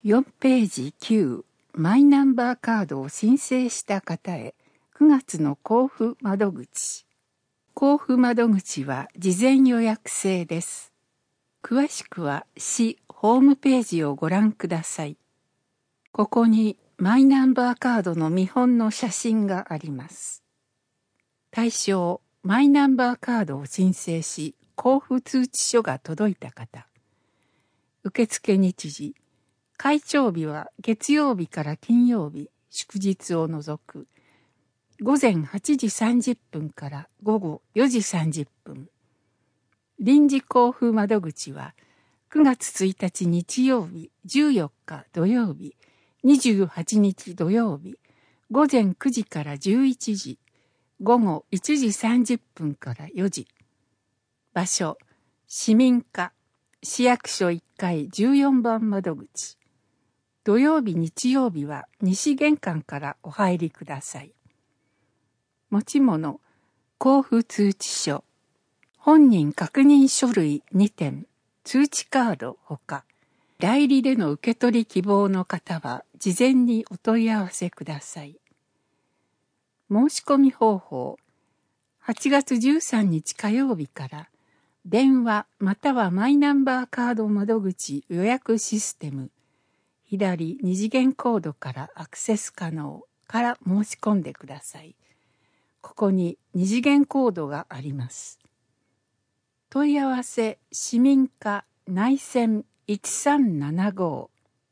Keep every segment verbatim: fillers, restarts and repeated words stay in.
よんページきゅう、マイナンバーカードを申請した方へくがつの交付窓口。交付窓口は事前予約制です。詳しくは市ホームページをご覧ください。ここにマイナンバーカードの見本の写真があります。対象、マイナンバーカードを申請し、交付通知書が届いた方。受付日時。開帳日は月曜日から金曜日、祝日を除く、午前はちじさんじゅっぷんから午後よじさんじゅっぷん。臨時交付窓口はくがつついたち日曜日、じゅうよっか土曜日、にじゅうはちにち土曜日、午前くじからじゅういちじ、午後いちじさんじゅっぷんからよじ。場所、市民課、市役所いっかいじゅうよんばん窓口。土曜日、日曜日は西玄関からお入りください。持ち物、交付通知書、本人確認書類にてん、通知カードほか、代理での受け取り希望の方は事前にお問い合わせください。申し込み方法、はちがつじゅうさんにち火曜日から電話またはマイナンバーカード窓口予約システム左二次元コードからアクセス可能から申し込んでください。ここに二次元コードがあります。問い合わせ市民課内線いちさんななご。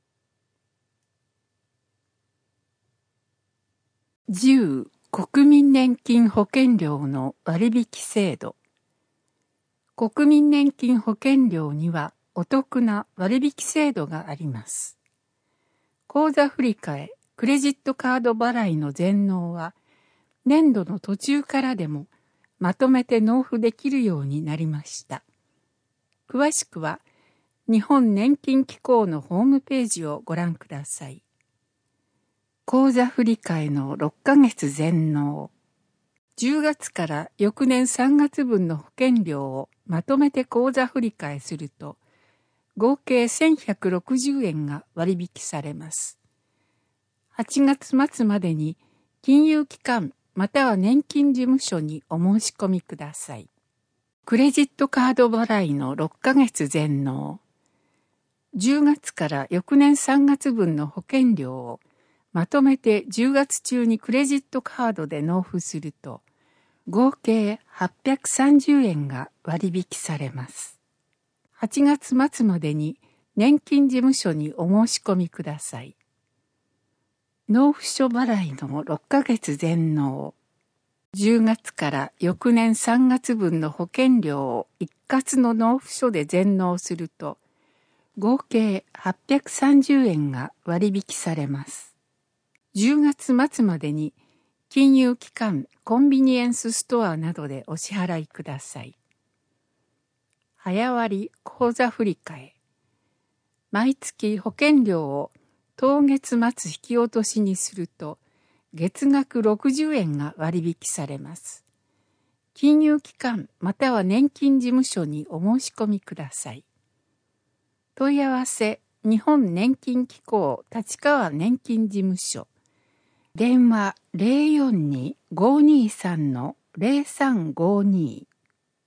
じゅう国民年金保険料の割引制度。国民年金保険料にはお得な割引制度があります。口座振替、クレジットカード払いの全納は年度の途中からでもまとめて納付できるようになりました。詳しくは日本年金機構のホームページをご覧ください。口座振替のろっかげつ全納。じゅうがつから翌年さんがつぶんの保険料をまとめて口座振替すると、合計せんひゃくろくじゅうえんが割引されます。はちがつまつまでに金融機関または年金事務所にお申し込みください。クレジットカード払いのろっかげつ全納。じゅうがつから翌年さんがつぶんの保険料をまとめてじゅうがつ中にクレジットカードで納付すると、合計はっぴゃくさんじゅうえんが割引されます。はちがつまつまでに年金事務所にお申し込みください。納付書払いのろっかげつ全納。じゅうがつから翌年さんがつぶんの保険料を一括の納付書で全納すると、合計はっぴゃくさんじゅうえんが割引されます。じゅうがつまつまでに金融機関、コンビニエンスストアなどでお支払いください。早割口座振替。毎月保険料を当月末引き落としにすると、月額ろくじゅうえんが割引されます。金融機関または年金事務所にお申し込みください。問い合わせ、日本年金機構立川年金事務所。電話 ゼロよんに ごーにーさん ゼロさんごーにー。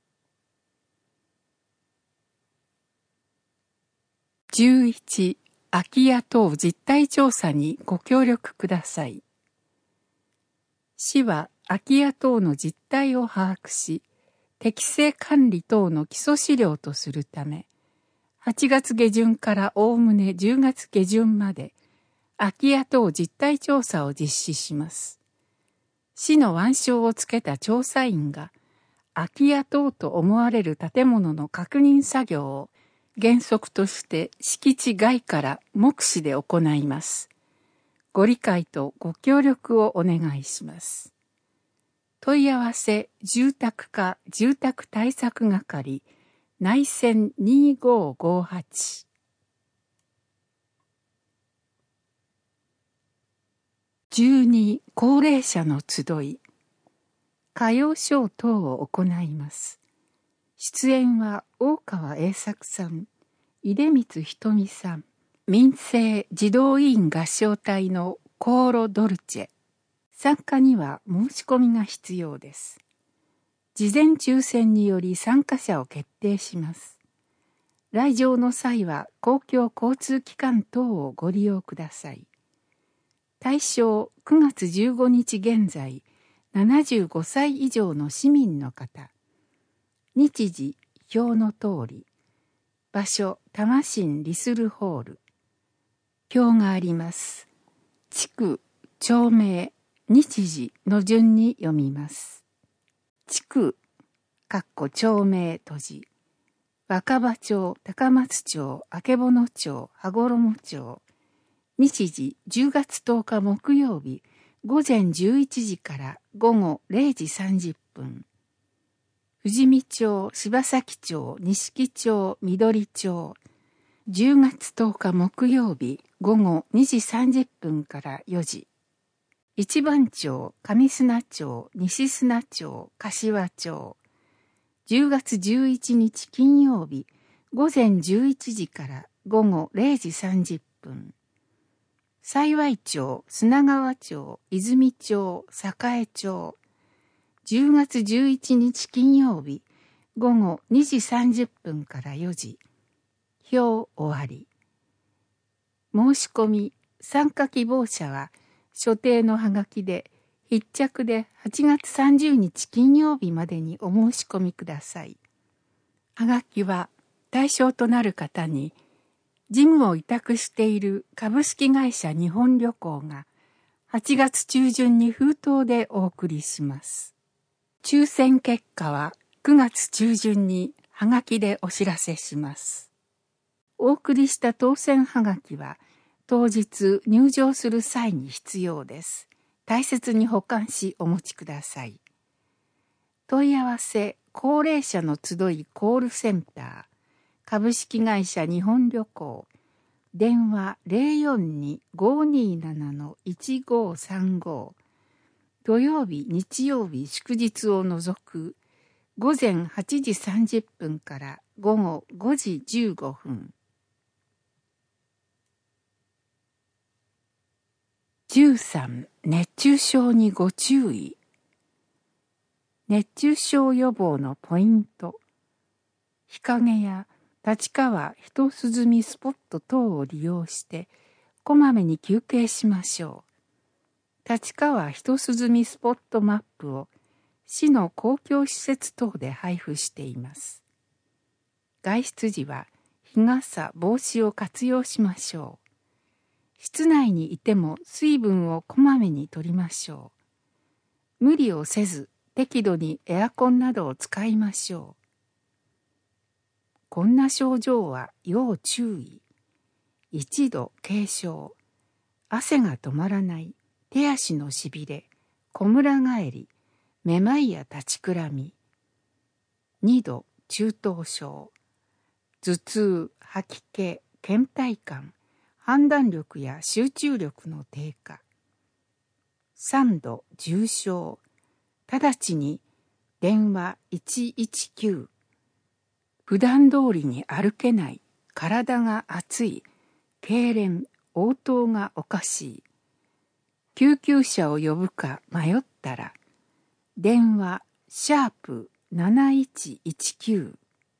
じゅういち、空き家等実態調査にご協力ください。市は空き家等の実態を把握し、適正管理等の基礎資料とするため、はちがつげじゅんからおおむねじゅうがつげじゅんまで、空き家等実態調査を実施します。市の腕章をつけた調査員が、空き家等と思われる建物の確認作業を原則として敷地外から目視で行います。ご理解とご協力をお願いします。問い合わせ住宅課住宅対策係内線にーごーごーはち。じゅうに高齢者の集い歌謡ショー等を行います。出演は大川栄作さん、出光ひとみさん、 民生児童委員合唱隊のコーロドルチェ。参加には申し込みが必要です。事前抽選により参加者を決定します。来場の際は公共交通機関等をご利用ください。対象くがつじゅうごにち現在、ななじゅうごさい以上の市民の方。日時、表の通り。場所、多摩市リスルホール。表があります。地区、町名、日時の順に読みます。地区、かっこ町名閉じ。若葉町、高松町、曙町、羽衣町。日時じゅうがつとおか木曜日、午前じゅういちじから午後れいじさんじゅっぷん。富士見町、柴崎町、錦町、緑町。じゅうがつとおか木曜日、午後にじさんじゅっぷんからよじ。一番町、上砂町、西砂町、柏町。じゅうがつじゅういちにち金曜日、午前じゅういちじから午後れいじさんじゅっぷん。幸町、砂川町、泉町、栄町。じゅうがつじゅういちにち金曜日、午後にじさんじゅっぷんからよじ。表終わり。申し込み、参加希望者は、所定のはがきで、必着ではちがつさんじゅうにち金曜日までにお申し込みください。はがきは、対象となる方に、事務を委託している株式会社日本旅行が、はちがつちゅうじゅんに封筒でお送りします。抽選結果はくがつちゅうじゅんにはがきでお知らせします。お送りした当選はがきは当日入場する際に必要です。大切に保管しお持ちください。問い合わせ高齢者の集いコールセンター株式会社日本旅行電話 ゼロよんに ごーにーなな のいちごーさんご土曜日日曜日祝日を除く午前はちじさんじゅっぷんから午後ごじじゅうごふん。じゅうさん熱中症にご注意。熱中症予防のポイント。日陰や立川一涼みスポット等を利用してこまめに休憩しましょう。立川一涼みスポットマップを市の公共施設等で配布しています。外出時は日傘、帽子を活用しましょう。室内にいても水分をこまめに取りましょう。無理をせず適度にエアコンなどを使いましょう。こんな症状は要注意。一度軽症。汗が止まらない。手足のしびれ。こむら返り。めまいや立ちくらみ。二度中等症。頭痛、吐き気、倦怠感。判断力や集中力の低下。三度重症。直ちに電話いちいちきゅう。普段通りに歩けない、体が熱い、痙攣、応答がおかしい。救急車を呼ぶか迷ったら、電話シャープなないちいちきゅう。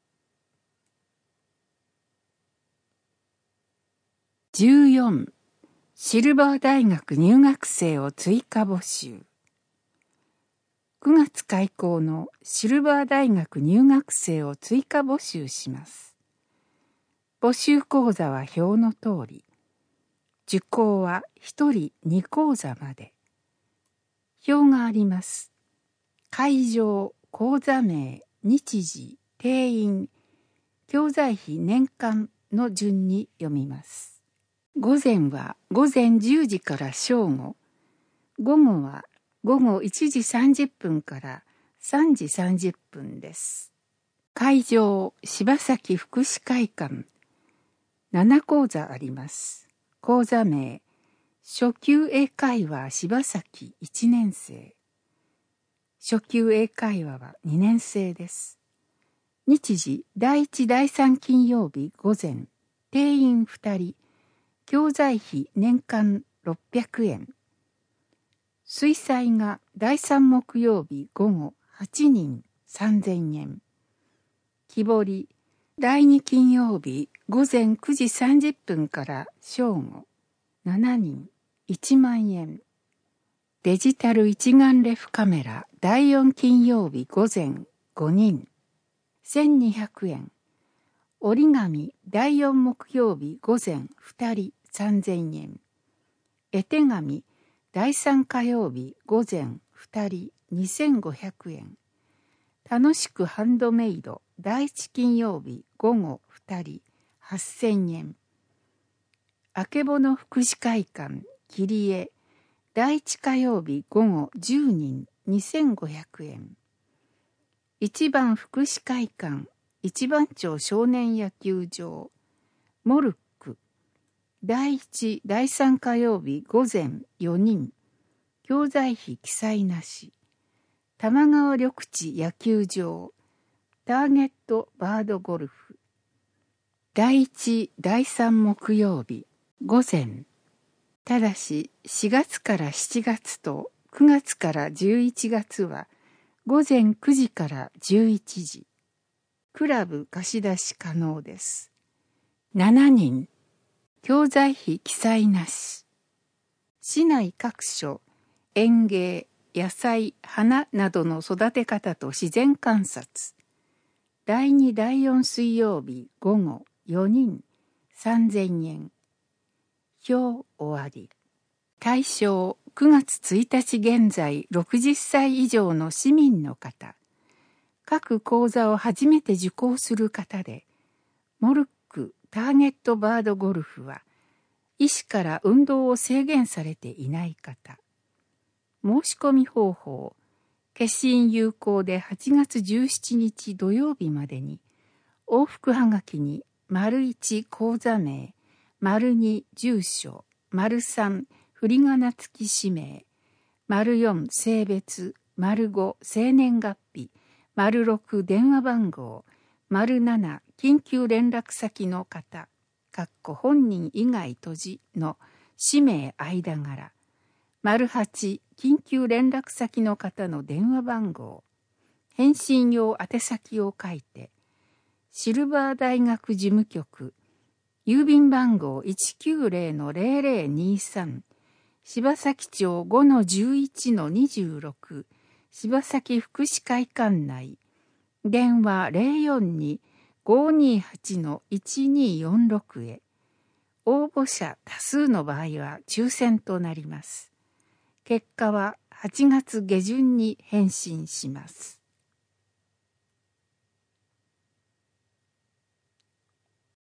じゅうよんシルバー大学入学生を追加募集。くがつ開校のシルバー大学入学生を追加募集します。募集講座は表の通り。受講はひとりに講座まで。表があります。会場、講座名、日時、定員、教材費年間の順に読みます。午前は午前じゅうじから正午。午後は午後いちじさんじゅっぷんからさんじさんじゅっぷんです。会場、柴崎福祉会館。なな講座あります。講座名、初級英会話柴崎いちねん生。初級英会話はにねん生です。日時、だいいちだいさん金曜日午前、定員ふたり、 教材費年間ろっぴゃくえん。水彩がだいさん木曜日午後はちにんさんぜんえん。木彫りだいに金曜日午前くじさんじゅっぷんから正午しちにんいちまんえん。デジタル一眼レフカメラだいよん金曜日午前ごにんせんにひゃくえん。折り紙だいよん木曜日午前ふたりさんぜんえん。絵手紙だいさん火曜日午前ふたりにせんごひゃくえん。楽しくハンドメイドだいいち金曜日午後ふたりはっせんえん。あけぼの福祉会館切り絵だいいち火曜日午後じゅうにんにせんごひゃくえん。一番福祉会館一番町少年野球場モルックだいいちだいさん火曜日午前よにん教材費記載なし。玉川緑地野球場ターゲットバードゴルフだいいちだいさん木曜日午前。ただししがつからしちがつとくがつからじゅういちがつは午前くじからじゅういちじ。クラブ貸し出し可能です。しちにん。教材費記載なし。市内各所、園芸、野菜、花などの育て方と自然観察。だいにだいよん水曜日午後よにんさんぜんえん。表終わり。対象くがつついたち現在ろくじゅっさい以上の市民の方。各講座を初めて受講する方で、モルックターゲットバードゴルフは、医師から運動を制限されていない方。申し込み方法、消印有効ではちがつじゅうしちにち土曜日までに、往復はがきに、丸いち講座名、丸に住所、丸さん振り仮名付き氏名、丸よん性別、丸ご生年月日、丸ろく電話番号、丸なな緊急連絡先の方、かっこ本人以外閉じの氏名間柄、丸はち緊急連絡先の方の電話番号、返信用宛先を書いて、シルバー大学事務局、郵便番号 いちきゅうぜろのぜろぜろにさん、柴崎町 ごのじゅういちのにじゅうろく、柴崎福祉会館内、電話 ゼロよんにごにはちのいちによんろく へ。応募者多数の場合は抽選となります。結果ははちがつ下旬に返信します。